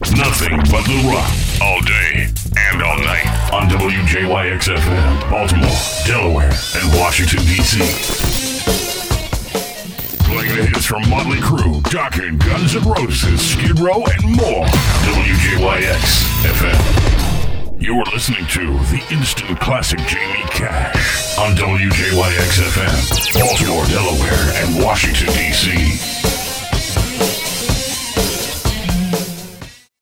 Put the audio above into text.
Nothing but the rock. All day and all night. On WJYX-FM, Baltimore, Delaware, and Washington, D.C. Playing the hits from Motley Crue, Dokken, Guns N' Roses, Skid Row, and more. WJYX-FM. You are listening to the instant classic Jamie Cash on WJYX-FM, Baltimore, Delaware, and Washington, D.C.